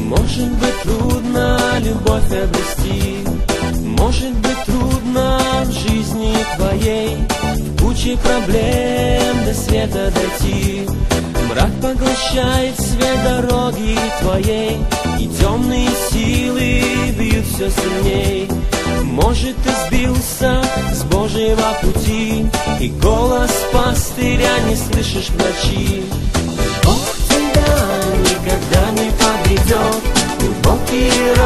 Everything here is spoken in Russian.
Может быть трудно любовь обрести, может быть трудно в жизни твоей, в куче проблем до света дойти. Мрак поглощает свет дороги твоей, и темные силы бьют все сильней. Может, ты сбился с Божьего пути, и голос пастыря не слышишь в ночи. Бог тебя никогда не подведет, глубокие